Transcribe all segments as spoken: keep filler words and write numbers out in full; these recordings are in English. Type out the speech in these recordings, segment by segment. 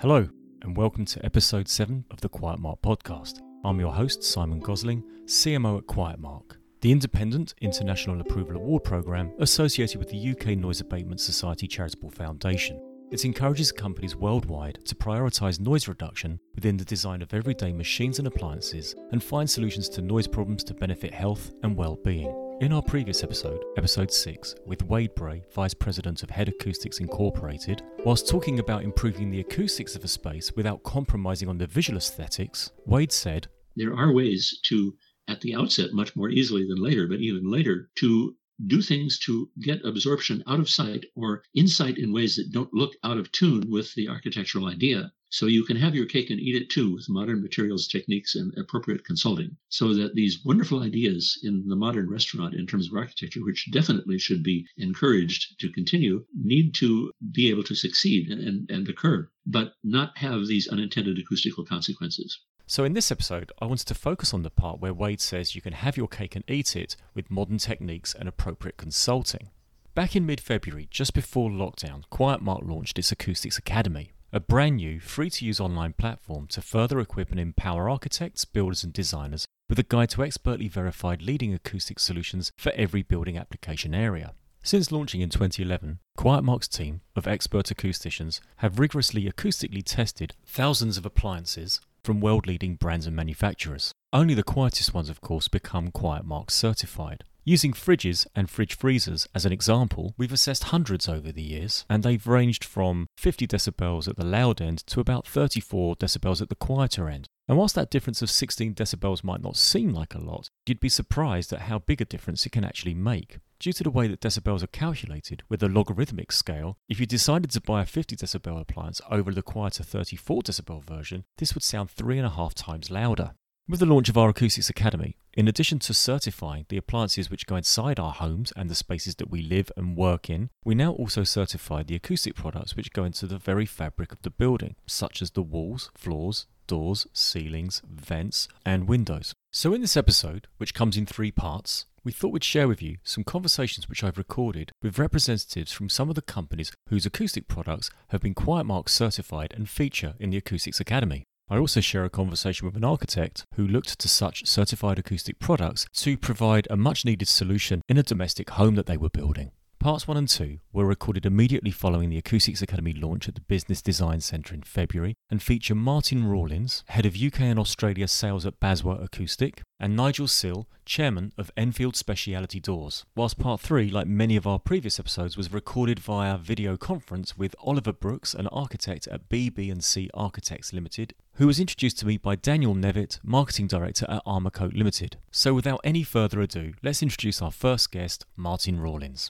Hello, and welcome to episode seven of the Quiet Mark podcast. I'm your host, Simon Gosling, C M O at Quiet Mark, the independent International Approval Award programme associated with the U K Noise Abatement Society Charitable Foundation. It encourages companies worldwide to prioritise noise reduction within the design of everyday machines and appliances and find solutions to noise problems to benefit health and well-being. In our previous episode, episode six, with Wade Bray, Vice President of Head Acoustics Incorporated, whilst talking about improving the acoustics of a space without compromising on the visual aesthetics, Wade said, "There are ways to, at the outset, much more easily than later, but even later, to do things to get absorption out of sight or insight in ways that don't look out of tune with the architectural idea. So you can have your cake and eat it too with modern materials, techniques, and appropriate consulting. So that these wonderful ideas in the modern restaurant in terms of architecture, which definitely should be encouraged to continue, need to be able to succeed and, and, and occur, but not have these unintended acoustical consequences." So in this episode, I wanted to focus on the part where Wade says you can have your cake and eat it with modern techniques and appropriate consulting. Back in mid-February, just before lockdown, Quiet Mark launched its Acoustics Academy, a brand new, free-to-use online platform to further equip and empower architects, builders and designers with a guide to expertly verified leading acoustic solutions for every building application area. Since launching in twenty eleven, Quiet Mark's team of expert acousticians have rigorously acoustically tested thousands of appliances from world-leading brands and manufacturers. Only the quietest ones, of course, become Quiet Mark certified. Using fridges and fridge freezers as an example, we've assessed hundreds over the years, and they've ranged from fifty decibels at the loud end to about thirty-four decibels at the quieter end. And whilst that difference of sixteen decibels might not seem like a lot, you'd be surprised at how big a difference it can actually make. Due to the way that decibels are calculated with a logarithmic scale, if you decided to buy a fifty decibel appliance over the quieter thirty-four decibel version, this would sound three and a half times louder. With the launch of our Acoustics Academy, in addition to certifying the appliances which go inside our homes and the spaces that we live and work in, we now also certify the acoustic products which go into the very fabric of the building, such as the walls, floors, doors, ceilings, vents, and windows. So in this episode, which comes in three parts, we thought we'd share with you some conversations which I've recorded with representatives from some of the companies whose acoustic products have been Quiet Mark certified and feature in the Acoustics Academy. I also share a conversation with an architect who looked to such certified acoustic products to provide a much needed solution in a domestic home that they were building. Parts one and two were recorded immediately following the Acoustics Academy launch at the Business Design Centre in February and feature Martin Rawlins, Head of U K and Australia Sales at Baswa Acoustic, and Nigel Sill, Chairman of Enfield Speciality Doors, whilst part three, like many of our previous episodes, was recorded via video conference with Oliver Brooks, an architect at B B and C Architects Limited, who was introduced to me by Daniel Nevitt, Marketing Director at Armourcoat Limited. So without any further ado, let's introduce our first guest, Martin Rawlins.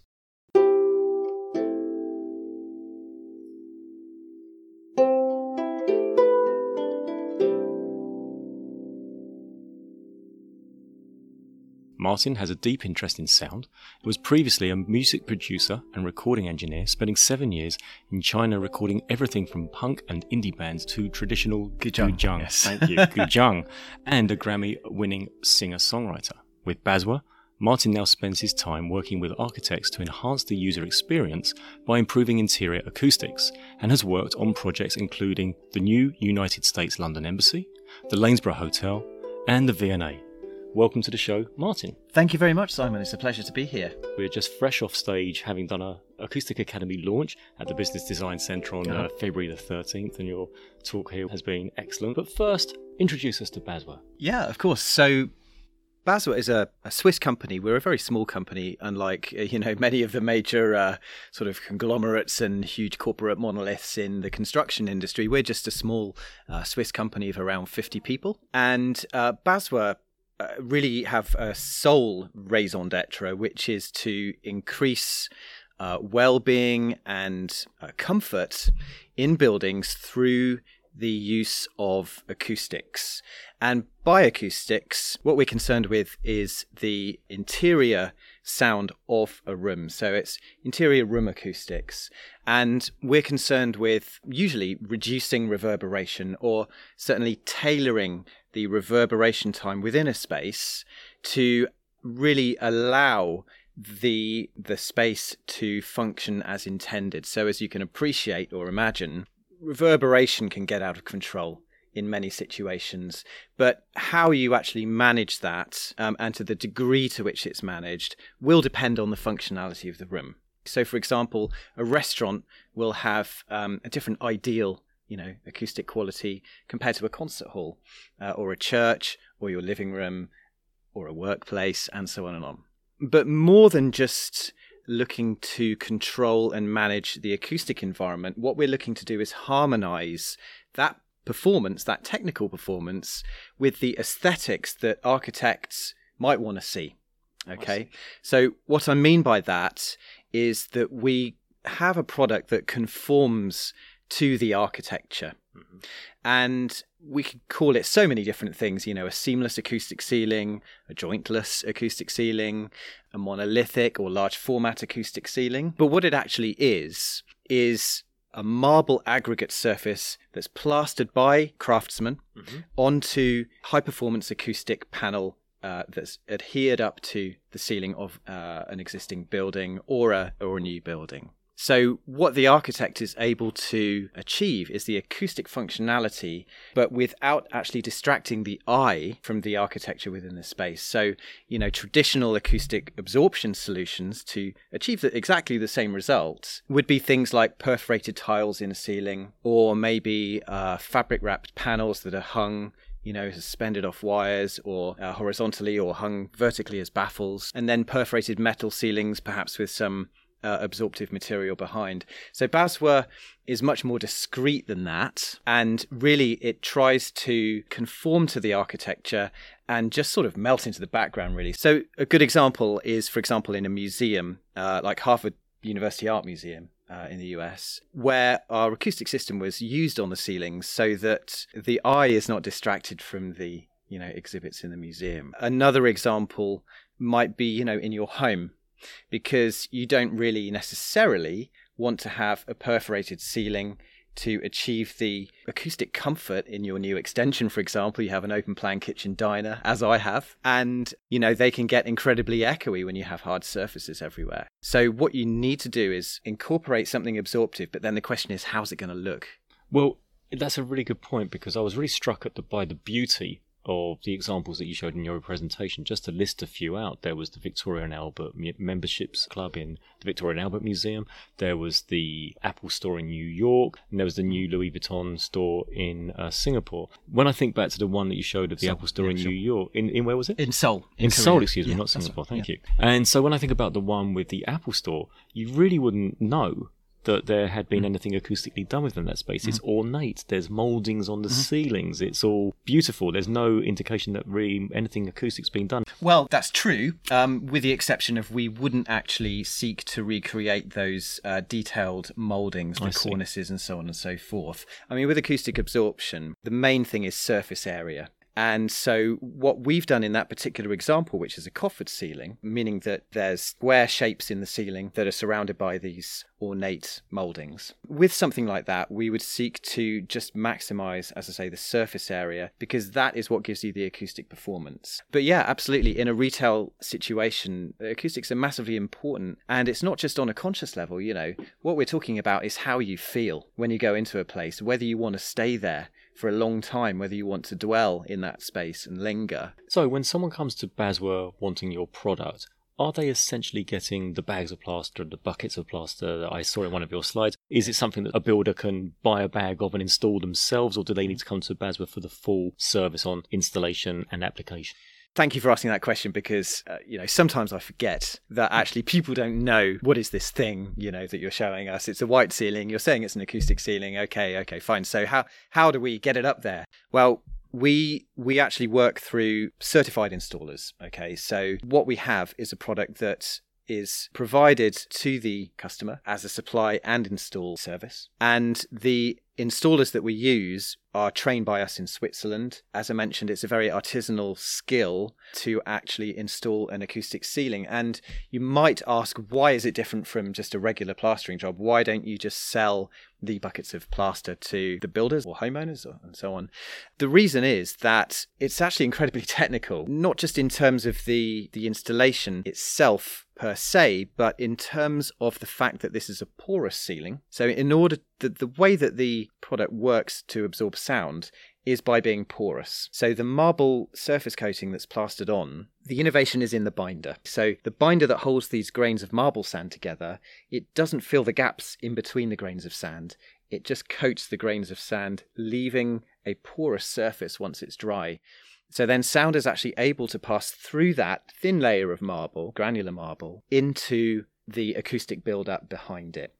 Martin has a deep interest in sound. He was previously a music producer and recording engineer, spending seven years in China recording everything from punk and indie bands to traditional guzheng. guzheng yes. Thank you, guzheng, and a Grammy-winning singer-songwriter. With Baswa, Martin now spends his time working with architects to enhance the user experience by improving interior acoustics, and has worked on projects including the new United States London Embassy, the Lanesborough Hotel, and the V and A. Welcome to the show, Martin. Thank you very much, Simon. It's a pleasure to be here. We're just fresh off stage, having done a Acoustic Academy launch at the Business Design Centre on uh, February the thirteenth, and your talk here has been excellent. But first, introduce us to Baswa. Yeah, of course. So Baswa is a, a Swiss company. We're a very small company, unlike uh, you know many of the major uh, sort of conglomerates and huge corporate monoliths in the construction industry. We're just a small uh, Swiss company of around fifty people. And uh, Baswa Uh, really have a sole raison d'etre, which is to increase uh, well-being and uh, comfort in buildings through the use of acoustics. And by acoustics, what we're concerned with is the interior sound of a room. So it's interior room acoustics. And we're concerned with usually reducing reverberation, or certainly tailoring the reverberation time within a space to really allow the the space to function as intended. So as you can appreciate or imagine, reverberation can get out of control in many situations, but how you actually manage that um, and to the degree to which it's managed will depend on the functionality of the room. So, for example, a restaurant will have um, a different ideal, you know, acoustic quality compared to a concert hall, uh, or a church, or your living room, or a workplace, and so on and on. But more than just looking to control and manage the acoustic environment, what we're looking to do is harmonize that performance, that technical performance, with the aesthetics that architects might want to see. Okay, so what I mean by that is that we have a product that conforms to the architecture. Mm-hmm. And we could call it so many different things, you know, a seamless acoustic ceiling, a jointless acoustic ceiling, a monolithic or large format acoustic ceiling. But what it actually is, is a marble aggregate surface that's plastered by craftsmen mm-hmm. onto high-performance acoustic panel uh, that's adhered up to the ceiling of uh, an existing building or a or a new building. So what the architect is able to achieve is the acoustic functionality, but without actually distracting the eye from the architecture within the space. So, you know, traditional acoustic absorption solutions to achieve the, exactly the same results would be things like perforated tiles in a ceiling, or maybe uh, fabric-wrapped panels that are hung, you know, suspended off wires, or uh, horizontally or hung vertically as baffles, and then perforated metal ceilings, perhaps with some Uh, absorptive material behind. So Baswa is much more discreet than that, and really it tries to conform to the architecture and just sort of melt into the background, really. So a good example is, for example, in a museum uh, like Harvard University Art Museum uh, in the U S, where our acoustic system was used on the ceilings so that the eye is not distracted from the, you know, exhibits in the museum. Another example might be, you know, in your home, because you don't really necessarily want to have a perforated ceiling to achieve the acoustic comfort in your new extension. For example, you have an open plan kitchen diner, as I have, and, you know, they can get incredibly echoey when you have hard surfaces everywhere. So what you need to do is incorporate something absorptive, but then the question is, how's it going to look? Well, that's a really good point, because I was really struck at the, by the beauty of the examples that you showed in your presentation. Just to list a few out, there was the Victoria and Albert Memberships Club in the Victoria and Albert Museum, there was the Apple store in New York, and there was the new Louis Vuitton store in uh, Singapore. When I think back to the one that you showed of the Seoul, Apple store yeah, in sure. New York, in, in where was it? In Seoul. In, in Seoul, excuse me, yeah, not Singapore, thank yeah. you. And so when I think about the one with the Apple store, you really wouldn't know that there had been mm. anything acoustically done within that space. Mm. It's ornate. There's mouldings on the mm. ceilings. It's all beautiful. There's no indication that really anything acoustic's been done. Well, that's true, um, with the exception of we wouldn't actually seek to recreate those uh, detailed mouldings, the cornices and so on and so forth. I mean, with acoustic absorption, the main thing is surface area. And so what we've done in that particular example, which is a coffered ceiling, meaning that there's square shapes in the ceiling that are surrounded by these ornate mouldings. With something like that, we would seek to just maximize, as I say, the surface area, because that is what gives you the acoustic performance. But yeah, absolutely. In a retail situation, acoustics are massively important. And it's not just on a conscious level, you know, what we're talking about is how you feel when you go into a place, whether you want to stay there for a long time, whether you want to dwell in that space and linger. So when someone comes to Baswa wanting your product, are they essentially getting the bags of plaster, the buckets of plaster that I saw in one of your slides? Is it something that a builder can buy a bag of and install themselves, or do they need to come to Baswa for the full service on installation and application? Thank you for asking that question, because, uh, you know, sometimes I forget that actually people don't know what is this thing, you know, that you're showing us. It's a white ceiling. You're saying it's an acoustic ceiling. Okay, okay, fine. So how how do we get it up there? Well, we we actually work through certified installers. Okay, so what we have is a product that is provided to the customer as a supply and install service. And the installers that we use are trained by us in Switzerland. As I mentioned, it's a very artisanal skill to actually install an acoustic ceiling. And you might ask, why is it different from just a regular plastering job? Why don't you just sell the buckets of plaster to the builders or homeowners or, and so on? The reason is that it's actually incredibly technical, not just in terms of the, the installation itself per se, but in terms of the fact that this is a porous ceiling. So in order, the, the way that the product works to absorb sound is by being porous. So the marble surface coating that's plastered on, the innovation is in the binder. So the binder that holds these grains of marble sand together, it doesn't fill the gaps in between the grains of sand. It just coats the grains of sand, leaving a porous surface once it's dry. So then sound is actually able to pass through that thin layer of marble, granular marble, into the acoustic build-up behind it.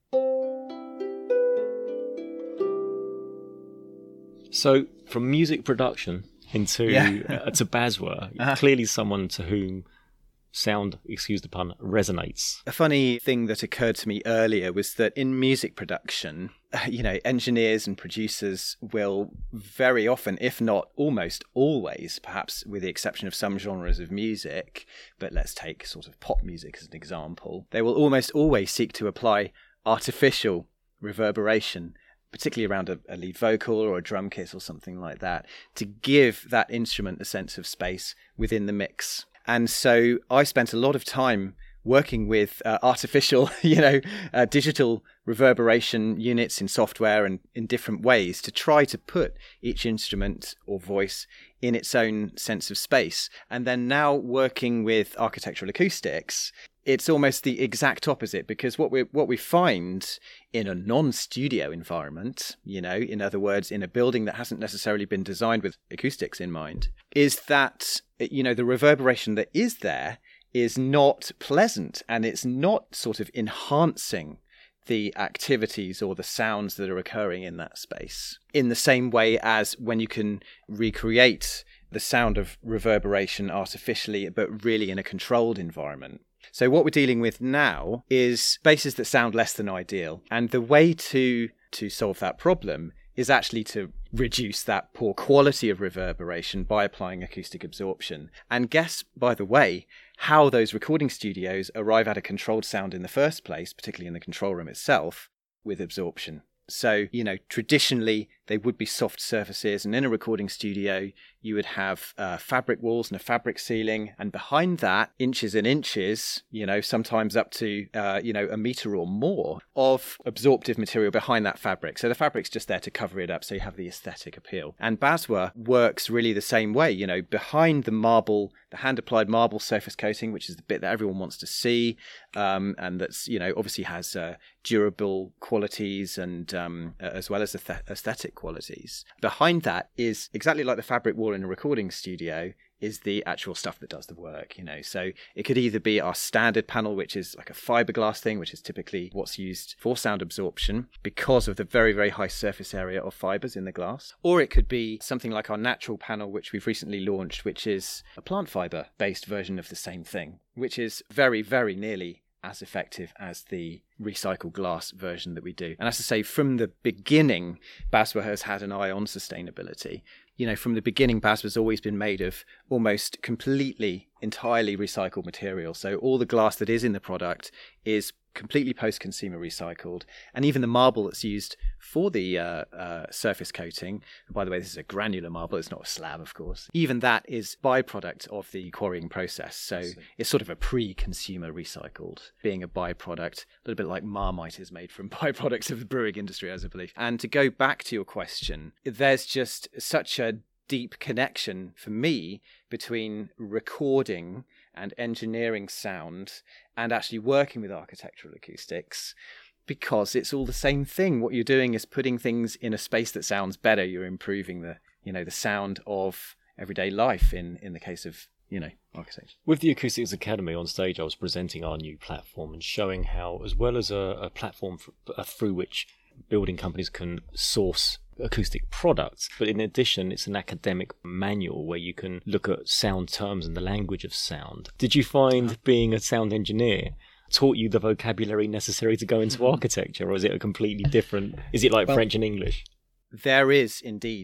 So from music production into yeah. uh, to Basware, uh-huh. clearly someone to whom sound, excuse the pun, resonates. A funny thing that occurred to me earlier was that in music production, you know, engineers and producers will very often, if not almost always, perhaps with the exception of some genres of music, but let's take sort of pop music as an example, they will almost always seek to apply artificial reverberation, particularly around a, a lead vocal or a drum kit or something like that, to give that instrument a sense of space within the mix. And so I spent a lot of time working with uh, artificial, you know, uh, digital reverberation units in software and in different ways to try to put each instrument or voice in its own sense of space. And then now working with architectural acoustics, it's almost the exact opposite, because what we what we find in a non-studio environment, you know, in other words, in a building that hasn't necessarily been designed with acoustics in mind, is that, you know, the reverberation that is there is not pleasant, and it's not sort of enhancing the activities or the sounds that are occurring in that space, in the same way as when you can recreate the sound of reverberation artificially, but really in a controlled environment. So what we're dealing with now is spaces that sound less than ideal. And the way to to solve that problem is actually to reduce that poor quality of reverberation by applying acoustic absorption. And guess, by the way, how those recording studios arrive at a controlled sound in the first place, particularly in the control room itself, with absorption. So, you know, traditionally they would be soft surfaces, and in a recording studio you would have uh, fabric walls and a fabric ceiling, and behind that, inches and inches, you know, sometimes up to, uh, you know, a meter or more of absorptive material behind that fabric. So the fabric's just there to cover it up, so you have the aesthetic appeal. And Basware works really the same way, you know, behind the marble, the hand-applied marble surface coating, which is the bit that everyone wants to see, um, and that's, you know, obviously has uh, durable qualities and um, as well as aesthetic qualities. Behind that is exactly like the fabric wall in a recording studio, is the actual stuff that does the work, you know. So it could either be our standard panel, which is like a fiberglass thing, which is typically what's used for sound absorption because of the very, very high surface area of fibers in the glass. Or it could be something like our natural panel, which we've recently launched, which is a plant fiber based version of the same thing, which is very, very nearly as effective as the recycled glass version that we do. And as I say, from the beginning, Basware has had an eye on sustainability. You know, from the beginning, Basware's always been made of almost completely, entirely recycled material. So all the glass that is in the product is completely post-consumer recycled. And even the marble that's used for the uh, uh, surface coating, and by the way, this is a granular marble, it's not a slab, of course. Even that is byproduct of the quarrying process. So it's sort of a pre-consumer recycled, being a byproduct, a little bit like Marmite is made from byproducts of the brewing industry, as I believe. And to go back to your question, there's just such a deep connection for me between recording and engineering sound and actually working with architectural acoustics, because it's all the same thing. What you're doing is putting things in a space that sounds better. You're improving the, you know, the sound of everyday life in, in the case of, you know, architecture. With the Acoustics Academy on stage, I was presenting our new platform and showing how, as well as a, a platform for, uh, through which building companies can source acoustic products, but in addition it's an academic manual where you can look at sound terms and the language of sound. Did you find being a sound engineer taught you the vocabulary necessary to go into architecture, or is it a completely different, is it like French and English? There is indeed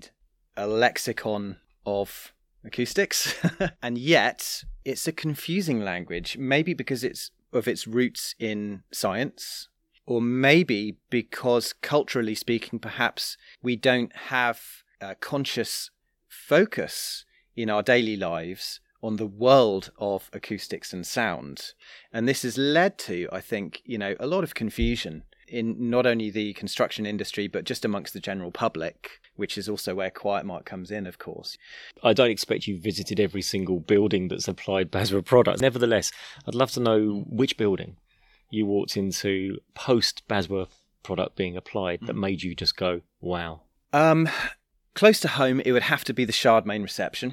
a lexicon of acoustics, and yet it's a confusing language, maybe because it's of its roots in science, or maybe because culturally speaking, perhaps we don't have a conscious focus in our daily lives on the world of acoustics and sound. And this has led to, I think, you know, a lot of confusion in not only the construction industry, but just amongst the general public, which is also where QuietMark comes in, of course. I don't expect you visited every single building that supplied Basware products. Nevertheless, I'd love to know which building you walked into post Basware product being applied that made you just go, wow. Um, close to home, it would have to be the Shard main reception,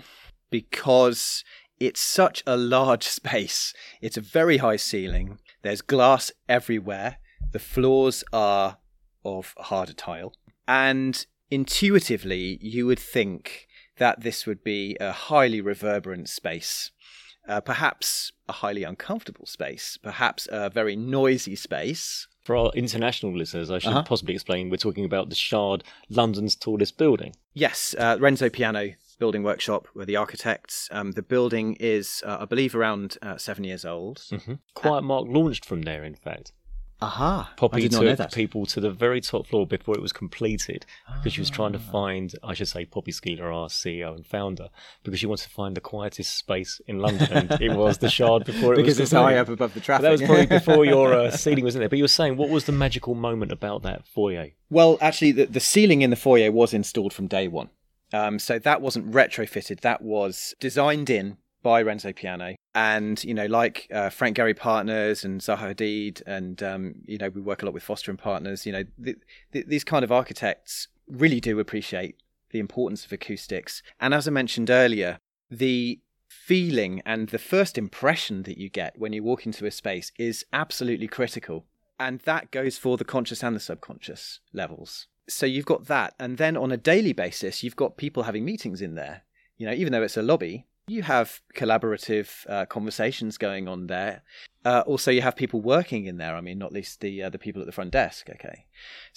because it's such a large space. It's a very high ceiling. There's glass everywhere. The floors are of harder tile. And intuitively, you would think that this would be a highly reverberant space, uh, perhaps a highly uncomfortable space, perhaps a very noisy space. For our international listeners, I should Uh-huh. possibly explain, we're talking about the Shard, London's tallest building. Yes, uh, Renzo Piano Building Workshop were the architects. Um, the building is, uh, I believe, around uh, seven years old. Mm-hmm. QuietMark launched from there, in fact. Aha! Poppy I did not know took that. people to the very top floor before it was completed, because she was trying to find, I should say, Poppy Skeeler, our C E O and founder, because she wanted to find the quietest space in London, and it was the Shard before it because was it's completed. high up above the But traffic. that was probably before your uh, ceiling was in there. But you were saying, what was the magical moment about that foyer? Well, actually, the, the ceiling in the foyer was installed from day one. Um, so that wasn't retrofitted. That was designed in by Renzo Piano. And, you know, like uh, Frank Gehry Partners and Zaha Hadid, and, um, you know, we work a lot with Foster and Partners, you know, th- th- these kind of architects really do appreciate the importance of acoustics. And as I mentioned earlier, the feeling and the first impression that you get when you walk into a space is absolutely critical. And that goes for the conscious and the subconscious levels. So you've got that. And then on a daily basis, you've got people having meetings in there. You know, even though it's a lobby, you have collaborative uh, conversations going on there. Uh, also, you have people working in there. I mean, not least the uh, the people at the front desk. Okay,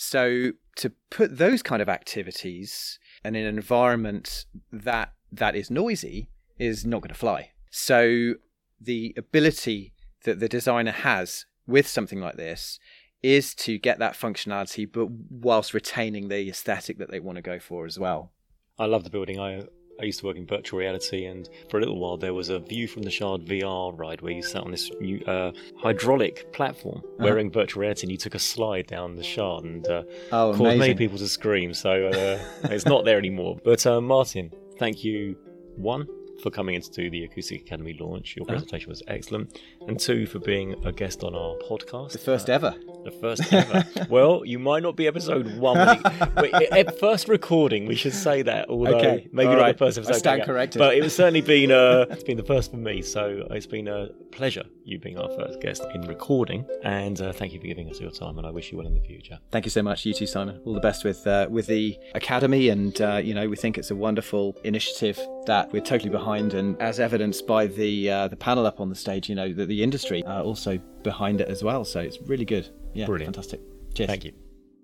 so to put those kind of activities in an environment that that is noisy is not going to fly. So the ability that the designer has with something like this is to get that functionality, but whilst retaining the aesthetic that they want to go for as well. I love the building. I I used to work in virtual reality, and for a little while there was a view from the Shard V R ride where you sat on this new uh, hydraulic platform Uh-huh. wearing virtual reality, and you took a slide down the Shard, and uh, Oh, caused many amazing. people to scream. So uh, it's not there anymore. But uh, Martin, thank you, one, for coming in to do the Acoustic Academy launch. Your Uh-huh. presentation was excellent. And two, for being a guest on our podcast. The first Uh, ever. The first ever. Well, you might not be episode one. But wait, at first recording, we should say that. Although Okay, maybe all not right. the first episode. I stand going out. corrected. But it was certainly been uh, it's been the first for me. So it's been a pleasure you being our first guest in recording. And uh, thank you for giving us your time. And I wish you well in the future. Thank you so much, you too, Simon. All the best with uh, with the Academy, and uh, you know, we think it's a wonderful initiative that we're totally behind, and as evidenced by the uh, the panel up on the stage, you know, that the industry are also behind it as well. So it's really good. Yeah, Brilliant. Fantastic. Cheers. Thank you.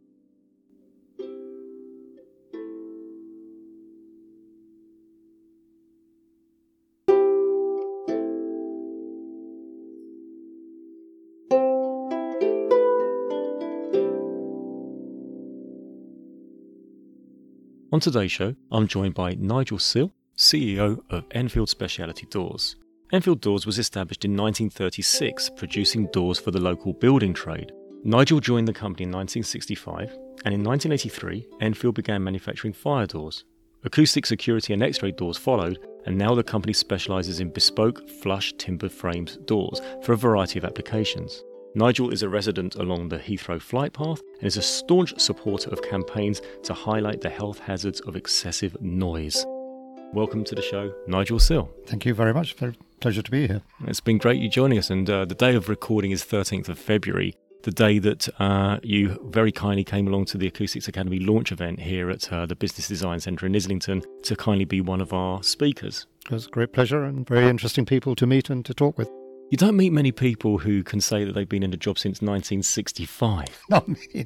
On today's show, I'm joined by Nigel Sill, C E O of Enfield Specialty Doors. Enfield Doors was established in nineteen thirty-six, producing doors for the local building trade. Nigel joined the company in nineteen sixty-five, and in nineteen eighty-three, Enfield began manufacturing fire doors. Acoustic security and X-ray doors followed, and now the company specialises in bespoke flush timber framed doors for a variety of applications. Nigel is a resident along the Heathrow flight path and is a staunch supporter of campaigns to highlight the health hazards of excessive noise. Welcome to the show, Nigel Sill. Thank you very much. Very pleasure to be here. It's been great you joining us, and uh, the day of recording is thirteenth of February, the day that uh, you very kindly came along to the Acoustics Academy launch event here at uh, the Business Design Centre in Islington to kindly be one of our speakers. It was a great pleasure and very interesting people to meet and to talk with. You don't meet many people who can say that they've been in a job since nineteen sixty-five. Not me, no.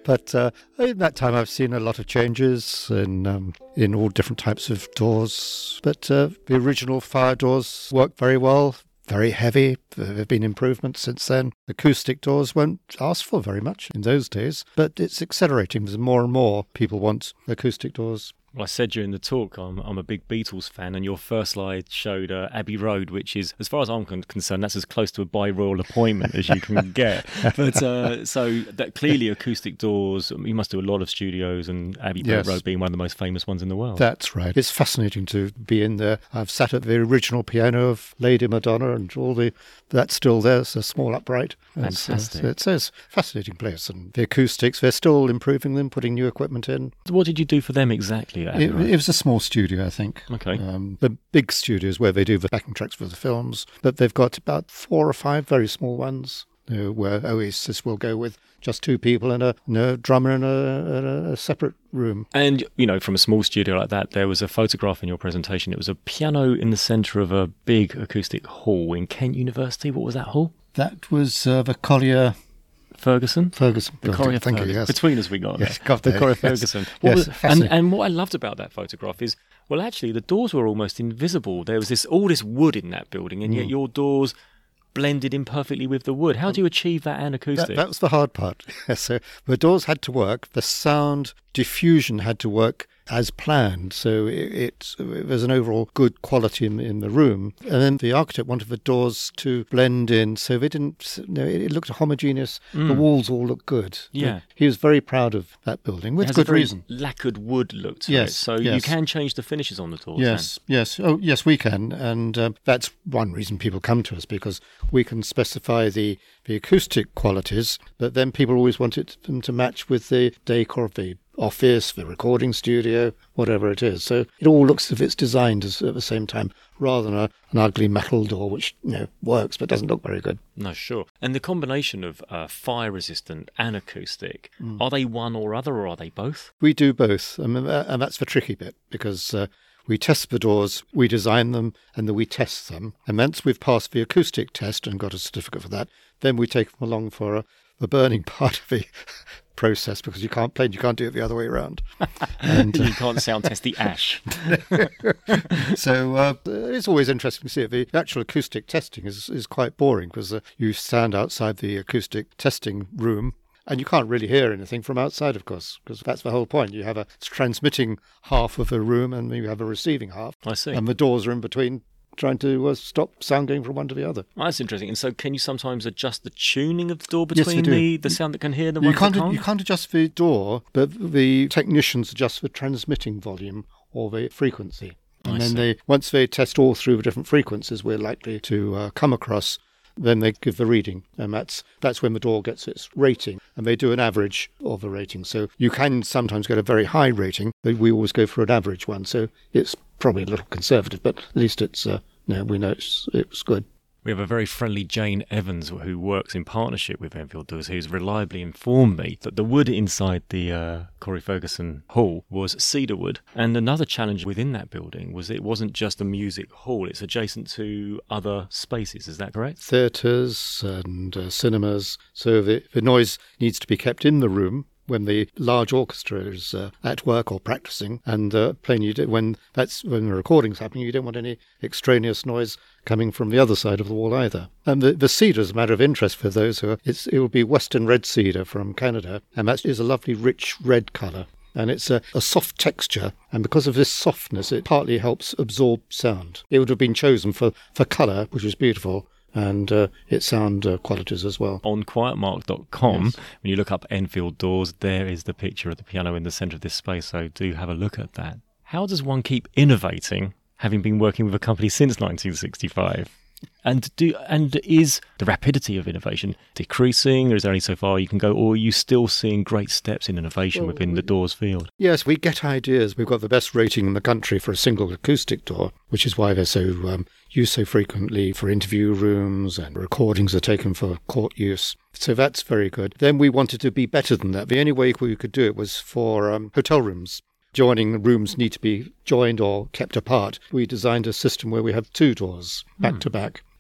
But uh, in that time, I've seen a lot of changes in um, in all different types of doors. But uh, the original fire doors work very well, very heavy. There have been improvements since then. Acoustic doors weren't asked for very much in those days, but it's accelerating. There's more and more people want acoustic doors. Well, I said during the talk, I'm, I'm a big Beatles fan, and your first slide showed uh, Abbey Road, which is, as far as I'm con- concerned, that's as close to a by-royal appointment as you can get. But uh, so that clearly acoustic doors, you must do a lot of studios, and Abbey Yes. Road being one of the most famous ones in the world. That's right. It's fascinating to be in there. I've sat at the original piano of Lady Madonna, and all the that's still there. It's a small upright. It's, Fantastic. Uh, it's, it's a fascinating place. And the acoustics, they're still improving them, putting new equipment in. What did you do for them exactly at Abbey It, Road? it was a small studio, I think. Okay. Um, the big studios where they do the backing tracks for the films, but they've got about four or five very small ones uh, where Oasis will go with just two people and a, and a drummer in a, in a, a separate room. And, you know, from a small studio like that, there was a photograph in your presentation. It was a piano in the centre of a big acoustic hall in Kent University. What was that hall? That was uh, the Collier Ferguson? Ferguson The building. Corrie Thank you, Ferguson. yes. Between us we got Yes, there. got The there, Corrie yes. Ferguson. What Yes, was- and, fascinating. and what I loved about that photograph is, well, actually, the doors were almost invisible. There was this all this wood in that building, and yet Mm. your doors blended in perfectly with the wood. How do you achieve that and acoustic? That, that was the hard part. So the doors had to work. The sound diffusion had to work as planned. So it, it there's an overall good quality in, in the room. And then the architect wanted the doors to blend in, so they didn't. You know, it, it looked homogeneous. The walls all looked good. Yeah. He was very proud of that building It with has good a very reason. lacquered wood look to Yes, it, so you yes. can change the finishes on the doors. Yes, yes, oh, yes, we can, and um, that's one reason people come to us, because we can specify the the acoustic qualities, but then people always want it them to match with the decor of the office, the recording studio, whatever it is. So it all looks as if it's designed as, at the same time, rather than a, an ugly metal door which, you know, works but doesn't look very good. No, sure. And the combination of uh, fire resistant and acoustic, Mm. are they one or other, or are they both? We do both, and, uh, and that's the tricky bit, because uh, we test the doors, we design them, and then we test them. And once we've passed the acoustic test and got a certificate for that, then we take them along for a, the burning part of the process, because you can't play, you can't do it the other way around. And uh, You can't sound test the ash. so uh, it's always interesting to see it. The actual acoustic testing is, is quite boring, because uh, you stand outside the acoustic testing room and you can't really hear anything from outside, of course, because that's the whole point. You have a transmitting half of a room and you have a receiving half. I see. And the doors are in between, trying to uh, stop sound going from one to the other. Oh, that's interesting. And so can you sometimes adjust the tuning of the door Yes, we between do. the, the sound that can hear and the You ones can't, that can't? you can't adjust the door, but the technicians adjust the transmitting volume or the frequency. And I then see. they, once they test all through the different frequencies we're likely to uh, come across, then they give the reading, and that's that's when the door gets its rating, and they do an average of the rating. So you can sometimes get a very high rating, but we always go for an average one. So it's probably a little conservative, but at least it's uh, no, we know it's it's good. We have a very friendly Jane Evans who works in partnership with Enfield Doors, who's reliably informed me that the wood inside the uh, Corrie Ferguson Hall was cedar wood. And another challenge within that building was it wasn't just a music hall, it's adjacent to other spaces. Is that correct? Theatres and uh, cinemas, so the, the noise needs to be kept in the room when the large orchestra is uh, at work or practicing and uh, playing. You do, when that's when the recording's happening, you don't want any extraneous noise coming from the other side of the wall either. And the, the cedar is a matter of interest for those who are, it's, it will be Western red cedar from Canada, and that is a lovely rich red colour. And it's a, a soft texture, and because of this softness, it partly helps absorb sound. It would have been chosen for, for colour, which is beautiful, and uh, its sound uh, qualities as well. On quiet mark dot com, Yes. when you look up Enfield Doors, there is the picture of the piano in the centre of this space, so do have a look at that. How does one keep innovating, having been working with a company since nineteen sixty-five? And do and is the rapidity of innovation decreasing, or is there only so far you can go, or are you still seeing great steps in innovation Well, within the doors field? Yes, we get ideas. We've got the best rating in the country for a single acoustic door, which is why they're so um, used so frequently for interview rooms, and recordings are taken for court use. So that's very good. Then we wanted to be better than that. The only way we could do it was for um, hotel rooms. Joining rooms need to be joined or kept apart. We designed a system where we have two doors back to back.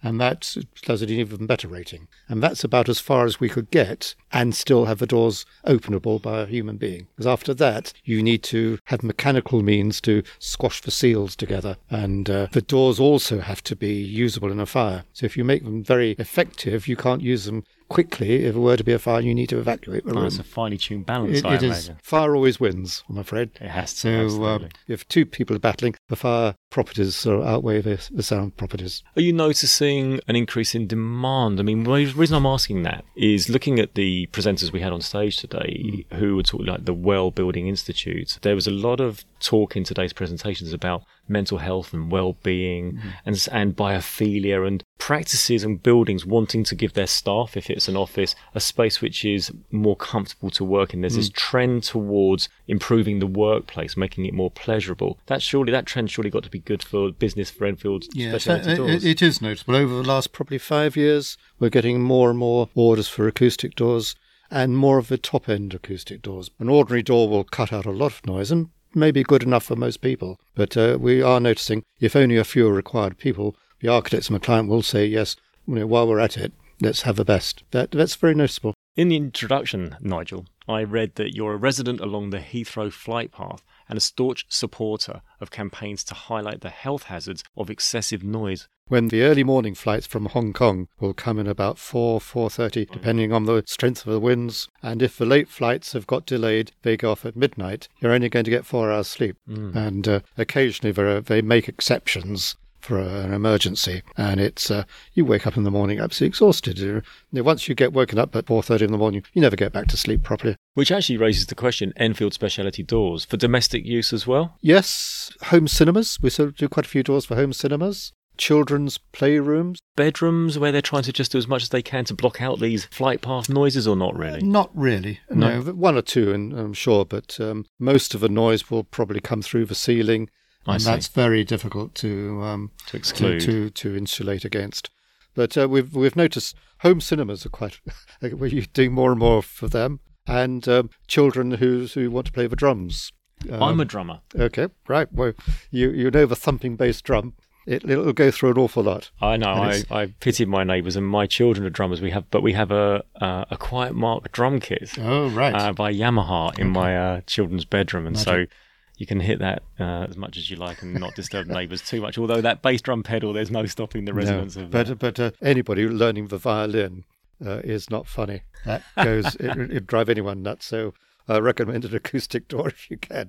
and that does it an even better rating. And that's about as far as we could get and still have the doors openable by a human being. Because after that, you need to have mechanical means to squash the seals together. And uh, the doors also have to be usable in a fire. So if you make them very effective, you can't use them quickly. If it were to be a fire, you need to evacuate the room. Oh, it's a finely tuned balance, It, I it is. imagine. Fire always wins, I'm afraid. It has to, So uh, absolutely. if two people are battling, the fire properties sort of outweigh the, the sound properties. Are you noticing an increase in demand? I mean, the reason I'm asking that is looking at the presenters we had on stage today who were talking like the Well Building Institute. There was a lot of talk in today's presentations about mental health and well-being mm-hmm. and, and biophilia and practices and buildings wanting to give their staff, if it's an office, a space which is more comfortable to work in. There's mm. this trend towards improving the workplace, making it more pleasurable. That surely that trend surely got to be good for business for Enfield Yes, specialty doors. It, it is noticeable. Over the last probably five years, we're getting more and more orders for acoustic doors and more of the top-end acoustic doors. An ordinary door will cut out a lot of noise and may be good enough for most people. But uh, we are noticing if only a few are required people, the architects and the client will say, yes, you know, while we're at it, let's have the best. That That's very noticeable. In the introduction, Nigel, I read that you're a resident along the Heathrow flight path and a staunch supporter of campaigns to highlight the health hazards of excessive noise. When the early morning flights from Hong Kong will come in about four, four thirty, depending on the strength of the winds, and if the late flights have got delayed, they go off at midnight, you're only going to get four hours sleep. Mm. And uh, occasionally there are, they make exceptions for an emergency, and it's uh, you wake up in the morning absolutely exhausted. Once you get woken up at four thirty in the morning, you never get back to sleep properly. Which actually raises the question, Enfield specialty doors, for domestic use as well? Yes, home cinemas. We sort of do quite a few doors for home cinemas. Children's playrooms. Bedrooms where they're trying to just do as much as they can to block out these flight path noises, or not really? Uh, not really. No, no one or two, and I'm sure, but um, most of the noise will probably come through the ceiling. I and see. That's very difficult to um, to exclude, to, to, to insulate against. But uh, we've we've noticed home cinemas are quite we're doing more and more for them, and um, children who who want to play the drums. Um, I'm a drummer. Okay, right. Well, you you know the thumping bass drum. It, it'll go through an awful lot. I know. I, I pitied my neighbours, and my children are drummers. We have, but we have a uh, a Quiet Mark drum kit. Oh right. Uh, by Yamaha in okay. my uh, children's bedroom, and Magic. so. You can hit that uh, as much as you like and not disturb neighbours too much. Although that bass drum pedal, there's no stopping the resonance no, of but, that. But uh, anybody learning the violin uh, is not funny. That goes, it, it'd drive anyone nuts. So I recommend an acoustic door if you can.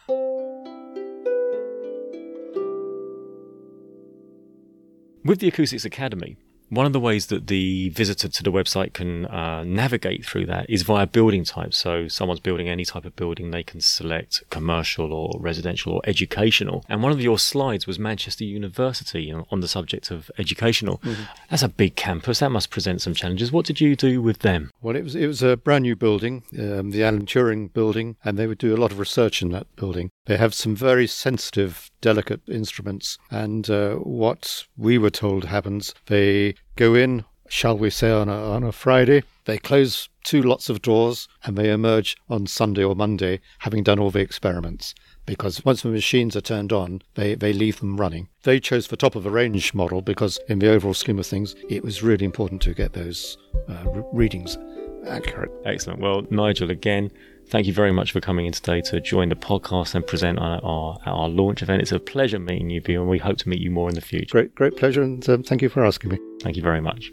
With the Acoustics Academy, one of the ways that the visitor to the website can uh, navigate through that is via building type. So someone's building any type of building, they can select commercial or residential or educational. And one of your slides was Manchester University on the subject of educational. Mm-hmm. That's a big campus. That must present some challenges. What did you do with them? Well, it was it was a brand new building, um, the Alan Turing building, and they would do a lot of research in that building. They have some very sensitive, delicate instruments, and uh, what we were told happens, they go in, shall we say, on a, on a Friday, they close two lots of doors, and they emerge on Sunday or Monday, having done all the experiments. Because once the machines are turned on, they, they leave them running. They chose the top-of-the-range model because, in the overall scheme of things, it was really important to get those uh, re- readings accurate. Excellent. Well, Nigel, again, thank you very much for coming in today to join the podcast and present our, our, our launch event. It's a pleasure meeting you, and we hope to meet you more in the future. Great, great pleasure, and um, thank you for asking me. Thank you very much.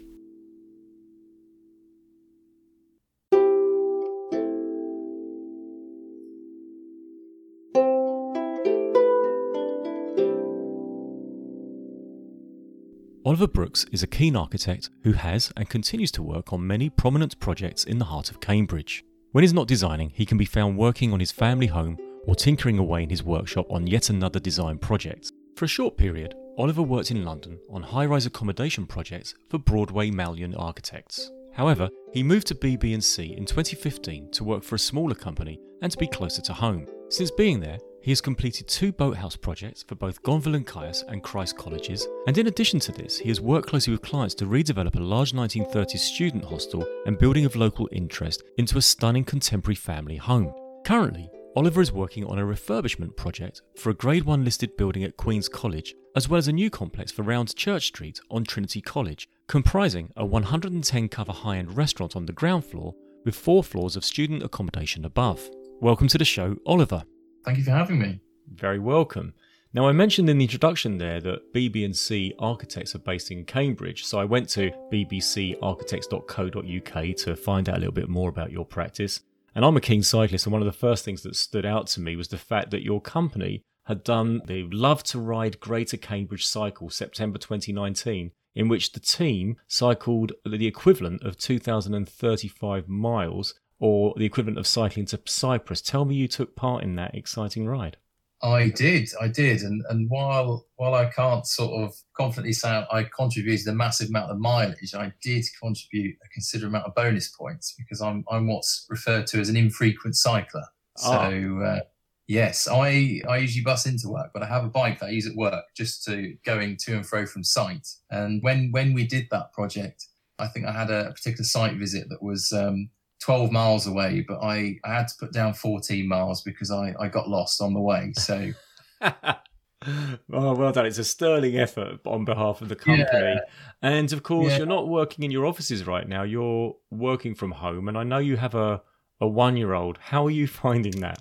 Oliver Brooks is a keen architect who has and continues to work on many prominent projects in the heart of Cambridge. When he's not designing, he can be found working on his family home or tinkering away in his workshop on yet another design project. For a short period, Oliver worked in London on high-rise accommodation projects for Broadway Malyon Architects. However, he moved to B B and C in twenty fifteen to work for a smaller company and to be closer to home. Since being there, he has completed two boathouse projects for both Gonville and Caius and Christ colleges, and in addition to this, he has worked closely with clients to redevelop a large nineteen thirties student hostel and building of local interest into a stunning contemporary family home. Currently, Oliver is working on a refurbishment project for a Grade one listed building at Queen's College as well as a new complex around Church Street on Trinity College, comprising a one hundred ten cover high-end restaurant on the ground floor with four floors of student accommodation above. Welcome to the show, Oliver. Thank you for having me. Very welcome. Now, I mentioned in the introduction there that B B and C Architects are based in Cambridge, so I went to b b c architects dot co dot u k to find out a little bit more about your practice. And I'm a keen cyclist, and one of the first things that stood out to me was the fact that your company had done the Love to Ride Greater Cambridge Cycle September twenty nineteen, in which the team cycled the equivalent of two thousand thirty-five miles, or the equivalent of cycling to Cyprus. Tell me you took part in that exciting ride. I did, I did, and and while while I can't sort of confidently say I contributed a massive amount of mileage, I did contribute a considerable amount of bonus points because I'm I'm what's referred to as an infrequent cycler. So uh, yes, I I usually bus into work, but I have a bike that I use at work just to going to and fro from site. And when when we did that project, I think I had a particular site visit that was Um, twelve miles away, but I, I had to put down fourteen miles because I, I got lost on the way. So, oh, well done. It's a sterling effort on behalf of the company. Yeah. And of course, yeah. You're not working in your offices right now. You're working from home. And I know you have a, a one-year-old. How are you finding that?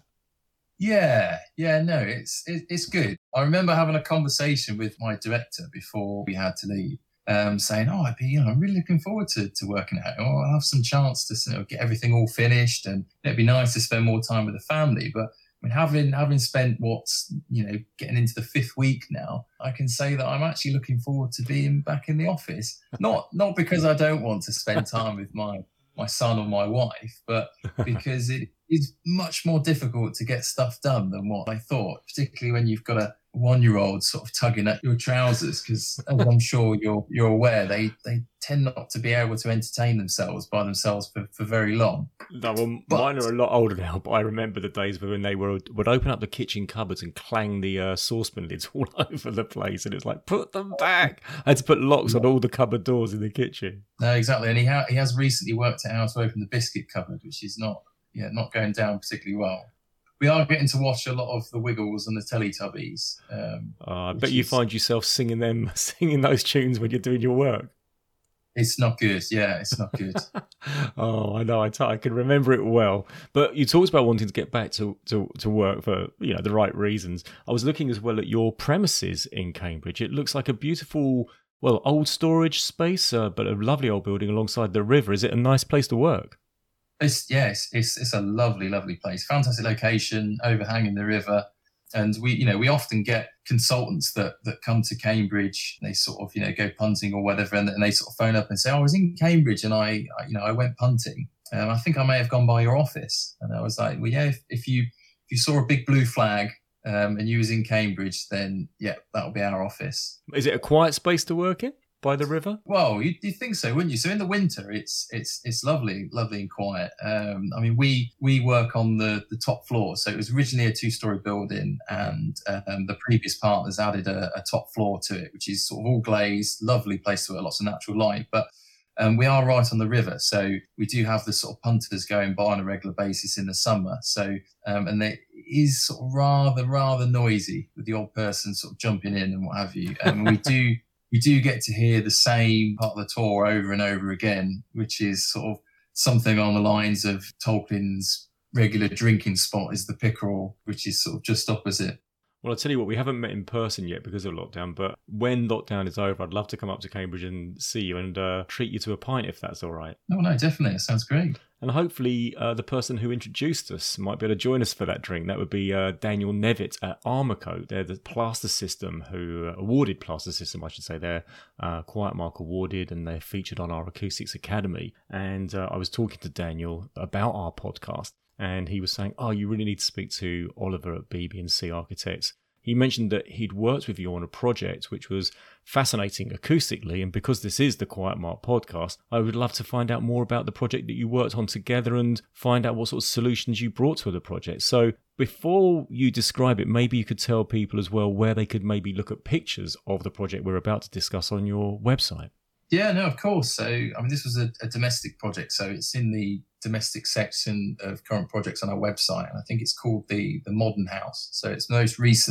Yeah, yeah, no, it's it, it's good. I remember having a conversation with my director before we had to leave. Um, saying, oh, I'd be, you know, I'm really looking forward to, to working at home. I'll have some chance to you know, get everything all finished, and it'd be nice to spend more time with the family. But I mean, having having spent what's, you know, getting into the fifth week now, I can say that I'm actually looking forward to being back in the office. Not not because I don't want to spend time with my my son or my wife, but because it is much more difficult to get stuff done than what I thought, particularly when you've got a one-year-old sort of tugging at your trousers, because as I'm sure you're you're aware, they they tend not to be able to entertain themselves by themselves for, for very long. No, well, but, mine are a lot older now, but I remember the days when they were would open up the kitchen cupboards and clang the uh, saucepan lids all over the place, and it's like, put them back. I had to put locks on all the cupboard doors in the kitchen. No, exactly, and he ha- he has recently worked out how to open the biscuit cupboard, which is not yeah not going down particularly well. We are getting to watch a lot of the Wiggles and the Teletubbies. Um, uh, I bet you is, find yourself singing them, singing those tunes when you're doing your work. It's not good. Yeah, it's not good. Oh, I know. I, t- I can remember it well. But you talked about wanting to get back to, to, to work for you know the right reasons. I was looking as well at your premises in Cambridge. It looks like a beautiful, well, old storage space, uh, but a lovely old building alongside the river. Is it a nice place to work? It's yes, it's it's a lovely, lovely place. Fantastic location, overhanging the river, and we, you know, we often get consultants that that come to Cambridge. And they sort of, you know, go punting or whatever, and, and they sort of phone up and say, "Oh, I was in Cambridge and I, I you know, I went punting. Um, I think I may have gone by your office." And I was like, "Well, yeah, if, if you if you saw a big blue flag um, and you was in Cambridge, then yeah, that'll be our office." Is it a quiet space to work in? By the river? Well, you'd, you'd think so, wouldn't you? So in the winter, it's it's it's lovely, lovely and quiet. Um, I mean, we we work on the, the top floor, so it was originally a two-story building, and um, the previous partners added a, a top floor to it, which is sort of all glazed, lovely place to work, lots of natural light. But um, we are right on the river, so we do have the sort of punters going by on a regular basis in the summer. So um, and it is sort of rather rather noisy with the odd person sort of jumping in and what have you. And we do. You do get to hear the same part of the tour over and over again, which is sort of something on the lines of Tolkien's regular drinking spot is the Pickerel, which is sort of just opposite. Well, I'll tell you what, we haven't met in person yet because of lockdown, but when lockdown is over, I'd love to come up to Cambridge and see you and uh, treat you to a pint if that's all right. Oh, no, definitely. It sounds great. And hopefully uh, the person who introduced us might be able to join us for that drink. That would be uh, Daniel Nevitt at Armacoat. They're the Plaster System, who uh, awarded Plaster System, I should say. They're uh, Quiet Mark awarded, and they're featured on our Acoustics Academy. And uh, I was talking to Daniel about our podcast, and he was saying, oh, you really need to speak to Oliver at B B and C Architects. He mentioned that he'd worked with you on a project which was fascinating acoustically, and because this is the Quiet Mark podcast, I would love to find out more about the project that you worked on together and find out what sort of solutions you brought to the project. So before you describe it, maybe you could tell people as well where they could maybe look at pictures of the project we're about to discuss on your website. Yeah, no, of course. So, I mean, this was a, a domestic project, so it's in the domestic section of current projects on our website, and I think it's called the the Modern House. So it's the most recent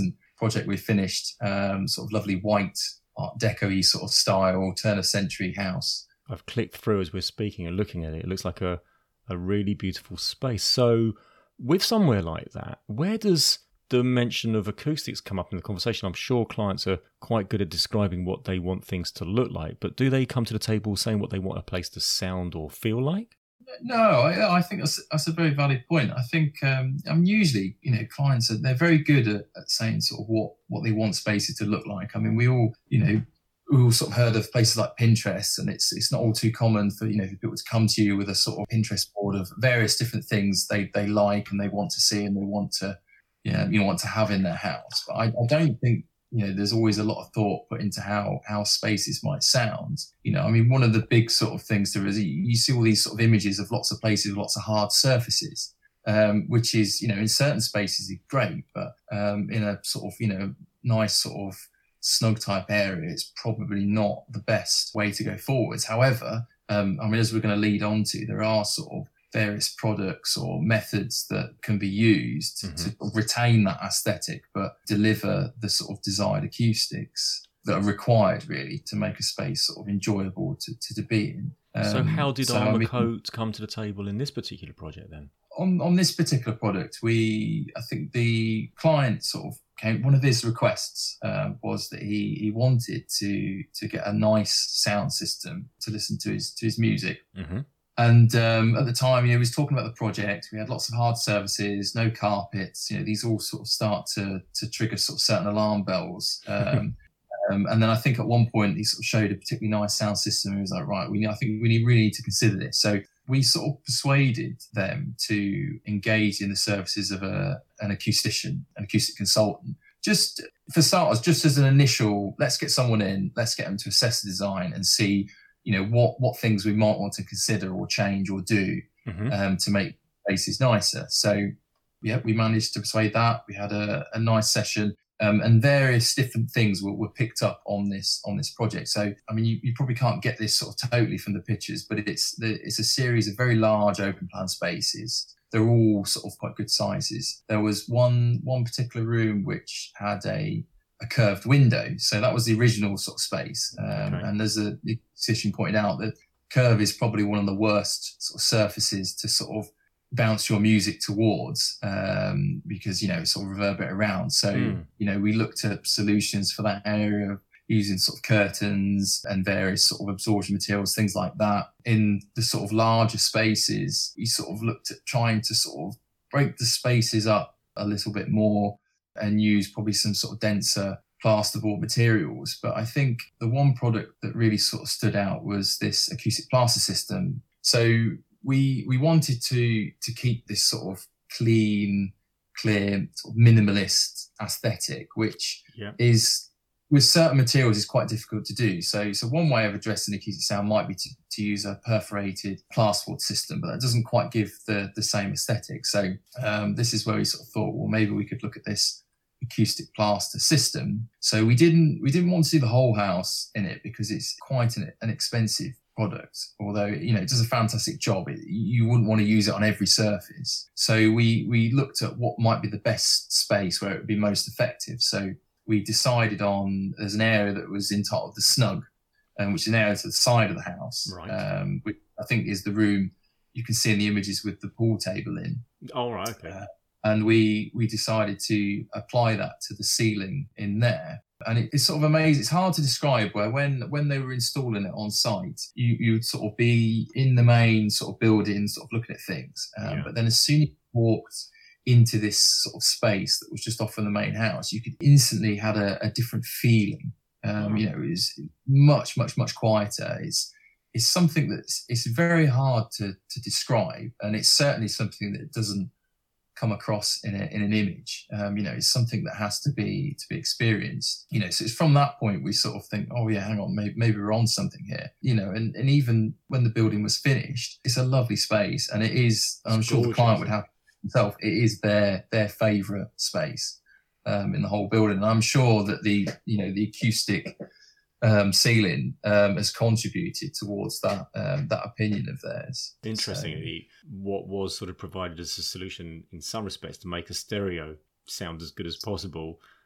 project we finished, um, sort of lovely white Art Deco-y sort of style, turn of century house. I've clicked through as we're speaking and looking at it. It looks like a, a really beautiful space. So with somewhere like that, where does the mention of acoustics come up in the conversation? I'm sure clients are quite good at describing what they want things to look like, but do they come to the table saying what they want a place to sound or feel like? No, I, I think that's, that's a very valid point. I think um, I mean, usually, you know, clients are they're very good at, at saying sort of what, what they want spaces to look like. I mean, we all, you know, we all sort of heard of places like Pinterest, and it's it's not all too common for, you know, for people to come to you with a sort of Pinterest board of various different things they, they like and they want to see and they want to, yeah, you know, want to have in their house. But I, I don't think, you know, there's always a lot of thought put into how how spaces might sound. You know, I mean, one of the big sort of things there is you, you see all these sort of images of lots of places with lots of hard surfaces, um, which is, you know, in certain spaces is great, but um, in a sort of, you know, nice sort of snug type area, it's probably not the best way to go forwards. However, um, I mean, as we're going to lead on to, there are sort of various products or methods that can be used mm-hmm. to retain that aesthetic, but deliver the sort of desired acoustics that are required really to make a space sort of enjoyable to, to, to be in. Um, so how did so, Armour I mean, Coat come to the table in this particular project then? On, on this particular product, we, I think the client sort of came, one of his requests uh, was that he, he wanted to, to get a nice sound system to listen to his, to his music. Mm-hmm. And um, at the time, you know, he was talking about the project. We had lots of hard surfaces, no carpets. You know, these all sort of start to to trigger sort of certain alarm bells. Um, um, and then I think at one point he sort of showed a particularly nice sound system. He was like, right, we I think we need, really need to consider this. So we sort of persuaded them to engage in the services of a an acoustician, an acoustic consultant. Just for starters, just as an initial, let's get someone in, let's get them to assess the design and see, you know, what, what things we might want to consider or change or do mm-hmm. um, to make places nicer. So, yeah, we managed to persuade that. We had a, a nice session um, and various different things were, were picked up on this on this project. So, I mean, you, you probably can't get this sort of totally from the pictures, but it's it's a series of very large open plan spaces. They're all sort of quite good sizes. There was one one particular room which had a a curved window. So that was the original sort of space. Um, okay. And as a, the physician pointed out, that curve is probably one of the worst sort of surfaces to sort of bounce your music towards um, because, you know, it sort of reverberate around. So, mm. you know, we looked at solutions for that area using sort of curtains and various sort of absorption materials, things like that. In the sort of larger spaces, we sort of looked at trying to sort of break the spaces up a little bit more and use probably some sort of denser plasterboard materials. But I think the one product that really sort of stood out was this acoustic plaster system. So we we wanted to to keep this sort of clean, clear, sort of minimalist aesthetic, which yeah. is with certain materials is quite difficult to do. So so one way of addressing acoustic sound might be to, to use a perforated plasterboard system, but that doesn't quite give the, the same aesthetic. So um, this is where we sort of thought, well, maybe we could look at this acoustic plaster system. So we didn't we didn't want to do the whole house in it because it's quite an, an expensive product. Although, you know, it does a fantastic job, it, you wouldn't want to use it on every surface. So we we looked at what might be the best space where it would be most effective. So we decided on there's an area that was entitled the Snug, um, which is an area to the side of the house, right. um, which I think is the room you can see in the images with the pool table in. Oh, right, okay. Uh, And we we decided to apply that to the ceiling in there. And it, it's sort of amazing. It's hard to describe where when when they were installing it on site, you you would sort of be in the main sort of building, sort of looking at things. Um, yeah. But then as soon as you walked into this sort of space that was just off from the main house, you could instantly had a, a different feeling. Um, mm-hmm. You know, it was much, much, much quieter. It's it's something that's it's very hard to to describe. And it's certainly something that doesn't come across in a, in an image. Um, you know, it's something that has to be to be experienced. You know, so it's from that point we sort of think, oh yeah, hang on, maybe, maybe we're on something here. You know, and, and even when the building was finished, it's a lovely space, and it is. I'm it's sure gorgeous. The client would have himself. It is their their favourite space um, in the whole building. And I'm sure that the you know the acoustic Um, ceiling um, has contributed towards that um, that opinion of theirs. Interestingly, so, what was sort of provided as a solution in some respects to make a stereo sound as good as possible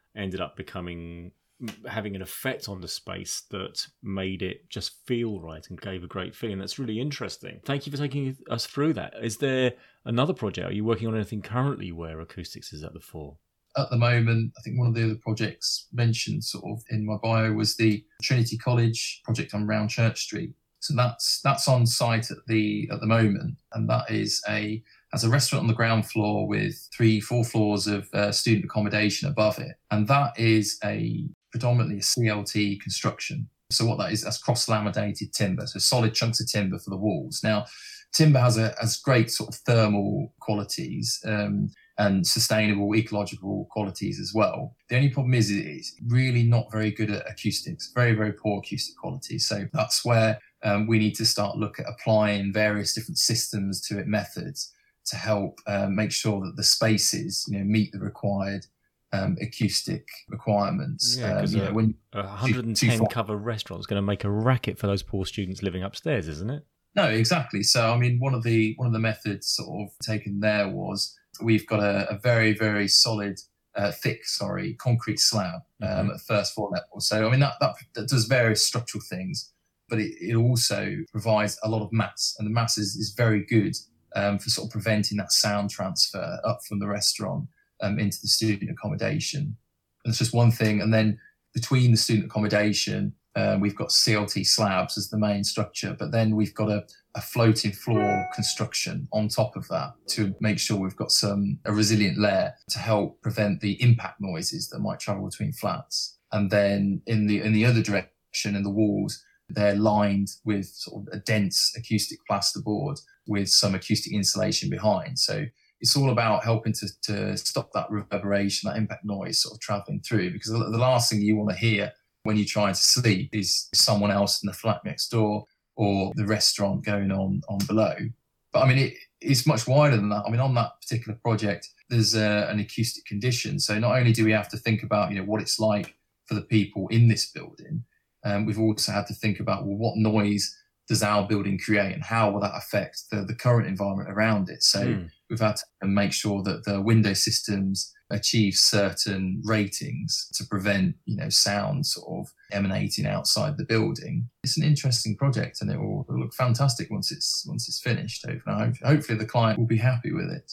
ended up becoming having an effect on the space that made it just feel right and gave a great feeling. That's really interesting. Thank you for taking us through that. Is there another project? Are you working on anything currently where acoustics is at the fore? At the moment, I think one of the other projects mentioned sort of in my bio was the Trinity College project on Round Church Street. So that's that's on site at the at the moment, and that is a has a restaurant on the ground floor with three, four floors of uh, student accommodation above it, and that is a predominantly a C L T construction. So what that is, that's cross-laminated timber, so solid chunks of timber for the walls. Now, timber has a has great sort of thermal qualities um, and sustainable ecological qualities as well. The only problem is it's really not very good at acoustics, very, very poor acoustic quality. So that's where um, we need to start look at applying various different systems to it, methods to help um, make sure that the spaces, you know, meet the required Um, acoustic requirements. Yeah, because um, you a, know, when a one hundred ten cover restaurant is going to make a racket for those poor students living upstairs, isn't it? No, exactly. So, I mean, one of the one of the methods sort of taken there was we've got a, a very very solid, uh, thick, sorry, concrete slab um, mm-hmm. at first floor level. So, I mean, that that, that does various structural things, but it, it also provides a lot of mass, and the mass is, is very good um, for sort of preventing that sound transfer up from the restaurant Um, into the student accommodation. And it's just one thing. And then between the student accommodation, uh, we've got C L T slabs as the main structure, but then we've got a, a floating floor construction on top of that to make sure we've got some a resilient layer to help prevent the impact noises that might travel between flats. And then in the in the other direction, in the walls, they're lined with sort of a dense acoustic plasterboard with some acoustic insulation behind. So it's all about helping to, to stop that reverberation, that impact noise sort of traveling through, because the last thing you want to hear when you're trying to sleep is someone else in the flat next door or the restaurant going on, on below. But I mean, it, it's much wider than that. I mean, on that particular project, there's a, an acoustic condition. So not only do we have to think about, you know, what it's like for the people in this building, um, we've also had to think about, well, what noise does our building create and how will that affect the, the current environment around it? So mm. we've had to make sure that the window systems achieve certain ratings to prevent, you know, sound sort of emanating outside the building. It's an interesting project, and it will, it will look fantastic once it's once it's finished. Hopefully, hopefully the client will be happy with it.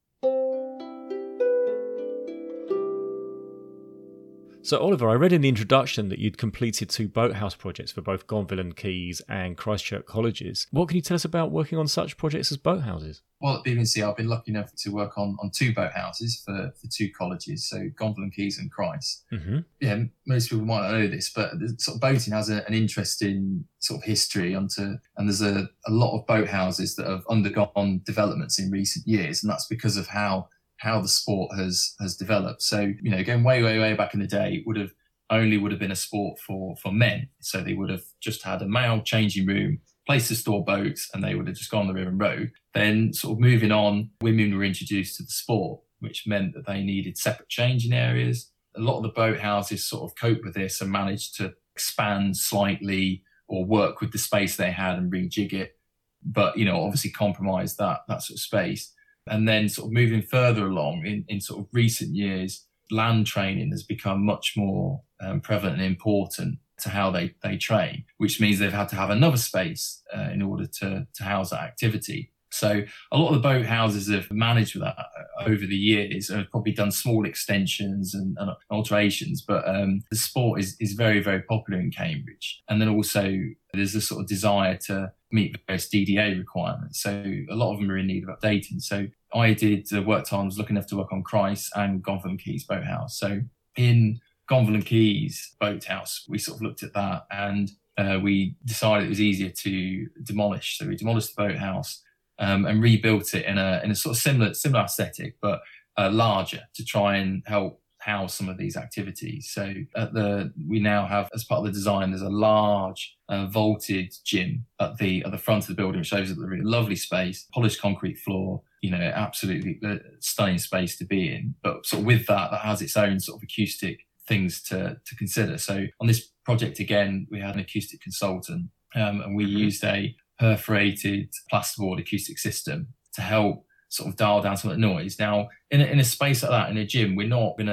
So, Oliver, I read in the introduction that you'd completed two boathouse projects for both Gonville and Quays and Christchurch colleges. What can you tell us about working on such projects as boathouses? Well, at B B and C, I've been lucky enough to work on, on two boathouses for, for two colleges, so Gonville and Quays and Christ. Mm-hmm. Yeah, most people might not know this, but sort of boating has a, an interesting sort of history onto, and there's a, a lot of boathouses that have undergone developments in recent years, and that's because of how how the sport has has developed. So, you know, going way, way, way back in the day, it would have only would have been a sport for for men. So they would have just had a male changing room, place to store boats, and they would have just gone on the river and rowed. Then sort of moving on, women were introduced to the sport, which meant that they needed separate changing areas. A lot of the boathouses sort of coped with this and managed to expand slightly or work with the space they had and rejig it. But, you know, obviously compromise that that sort of space. And then sort of moving further along in, in sort of recent years, land training has become much more um, prevalent and important to how they, they train, which means they've had to have another space uh, in order to, to house that activity. So a lot of the boathouses have managed with that over the years and have probably done small extensions and, and alterations, but um, the sport is, is very, very popular in Cambridge. And then also there's a sort of desire to meet various D D A requirements. So a lot of them are in need of updating. So I did the work times looking enough to work on Christ and Gonville and Quays Boathouse. So in Gonville and Quays Boathouse, we sort of looked at that and uh, we decided it was easier to demolish. So we demolished the boathouse um, and rebuilt it in a in a sort of similar similar aesthetic, but uh, larger to try and help house some of these activities. So at the we now have, as part of the design, there's a large uh, vaulted gym at the at the front of the building, which shows a really lovely space, polished concrete floor, you know, absolutely stunning space to be in. But sort of with that, that has its own sort of acoustic things to to consider. So on this project, again, we had an acoustic consultant um, and we mm-hmm. used a perforated plasterboard acoustic system to help sort of dial down some of the noise. Now, in a, in a space like that, in a gym, we're not going to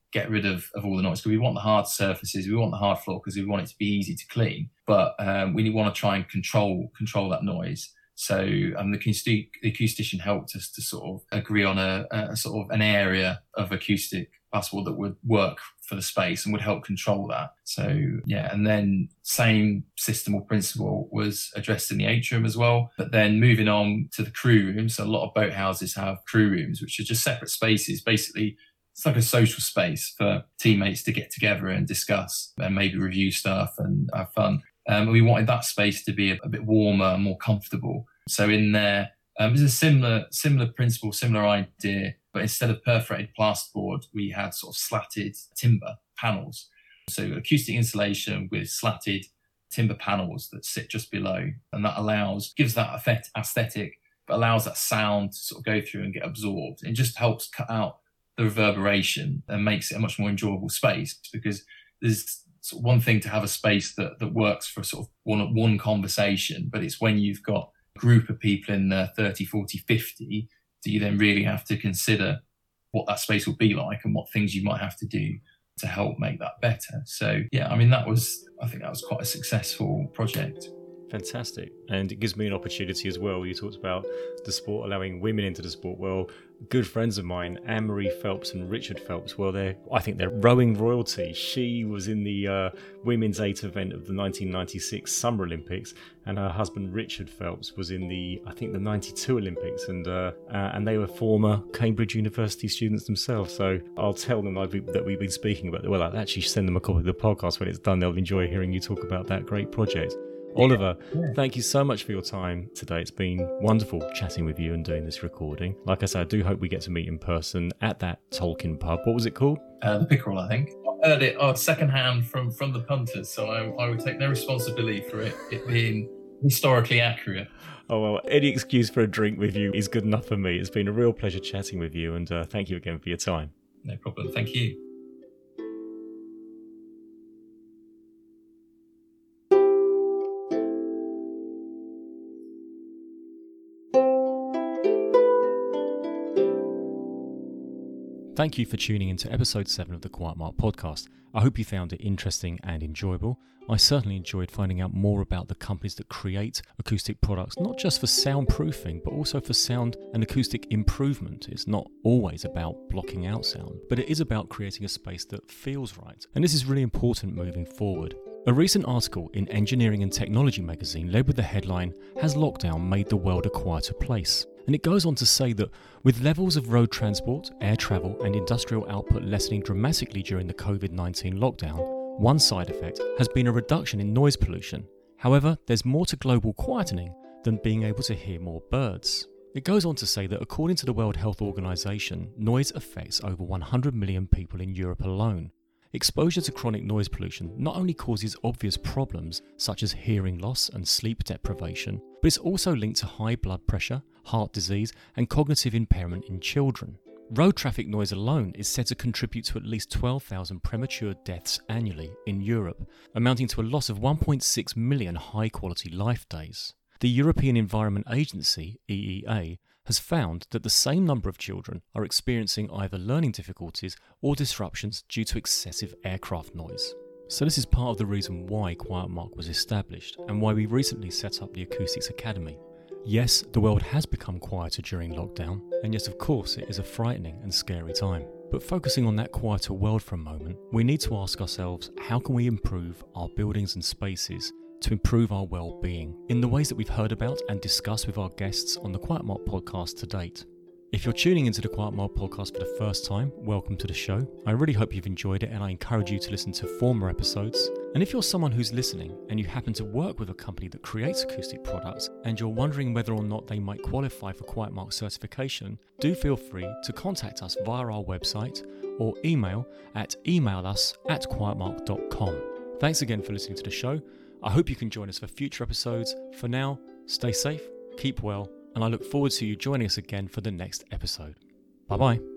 get rid of, of all the noise, because we want the hard surfaces, we want the hard floor because we want it to be easy to clean, but um, we want to try and control control that noise. So um, the, acoustic, the acoustician helped us to sort of agree on a, a sort of an area of acoustic plasterboard that would work for the space and would help control that. So yeah, and then same system or principle was addressed in the atrium as well. But then moving on to the crew rooms, so a lot of boathouses have crew rooms, which are just separate spaces. Basically, it's like a social space for teammates to get together and discuss and maybe review stuff and have fun. Um, and we wanted that space to be a, a bit warmer and more comfortable. So in there, um, it's a similar similar principle, similar idea, but instead of perforated plasterboard, we had sort of slatted timber panels. So acoustic insulation with slatted timber panels that sit just below, and that allows, gives that effect aesthetic, but allows that sound to sort of go through and get absorbed. It just helps cut out the reverberation and makes it a much more enjoyable space, because there's sort of one thing to have a space that, that works for sort of one, one conversation, but it's when you've got a group of people in there, thirty, forty, fifty, do you then really have to consider what that space will be like and what things you might have to do to help make that better. So yeah, I mean, that was, I think that was quite a successful project. Fantastic. And it gives me an opportunity as well. You talked about the sport, allowing women into the sport. Well, good friends of mine, Anne-Marie Phelps and Richard Phelps, well, they're, I think they're rowing royalty. She was in the uh, women's eight event of the nineteen ninety-six Summer Olympics, and her husband Richard Phelps was in the, I think, the ninety-two Olympics, and uh, uh, and they were former Cambridge University students themselves. So I'll tell them I've been, that we've been speaking about, well, I'll actually send them a copy of the podcast when it's done. They'll enjoy hearing you talk about that great project. Oliver, yeah. Thank you so much for your time today. It's been wonderful chatting with you and doing this recording. Like I said, I do hope we get to meet in person at that Tolkien pub. What was it called? Uh, the Pickerel, I think. I heard it oh, secondhand from, from the punters, so I, I would take no responsibility for it, it being historically accurate. Oh, well, any excuse for a drink with you is good enough for me. It's been a real pleasure chatting with you, and uh, thank you again for your time. No problem. Thank you. Thank you for tuning into episode seven of the Quiet Mark podcast. I hope you found it interesting and enjoyable. I certainly enjoyed finding out more about the companies that create acoustic products, not just for soundproofing, but also for sound and acoustic improvement. It's not always about blocking out sound, but it is about creating a space that feels right. And this is really important moving forward. A recent article in Engineering and Technology magazine led with the headline, "Has Lockdown Made the World a Quieter Place?" And it goes on to say that with levels of road transport, air travel and industrial output lessening dramatically during the covid nineteen lockdown, one side effect has been a reduction in noise pollution. However, there's more to global quietening than being able to hear more birds. It goes on to say that according to the World Health Organization, noise affects over one hundred million people in Europe alone. Exposure to chronic noise pollution not only causes obvious problems such as hearing loss and sleep deprivation, but it's also linked to high blood pressure, heart disease and cognitive impairment in children. Road traffic noise alone is said to contribute to at least twelve thousand premature deaths annually in Europe, amounting to a loss of one point six million high-quality life days. The European Environment Agency, E E A, has found that the same number of children are experiencing either learning difficulties or disruptions due to excessive aircraft noise. So this is part of the reason why Quiet Mark was established and why we recently set up the Acoustics Academy. Yes, the world has become quieter during lockdown, and yes, of course, it is a frightening and scary time. But focusing on that quieter world for a moment, we need to ask ourselves, how can we improve our buildings and spaces to improve our well-being in the ways that we've heard about and discussed with our guests on the Quiet Mark podcast to date? If you're tuning into the Quiet Mark podcast for the first time, welcome to the show. I really hope you've enjoyed it, and I encourage you to listen to former episodes. And if you're someone who's listening and you happen to work with a company that creates acoustic products and you're wondering whether or not they might qualify for Quiet Mark certification, do feel free to contact us via our website or email at emailus at quietmark dot com. Thanks again for listening to the show. I hope you can join us for future episodes. For now, stay safe, keep well, and I look forward to you joining us again for the next episode. Bye-bye.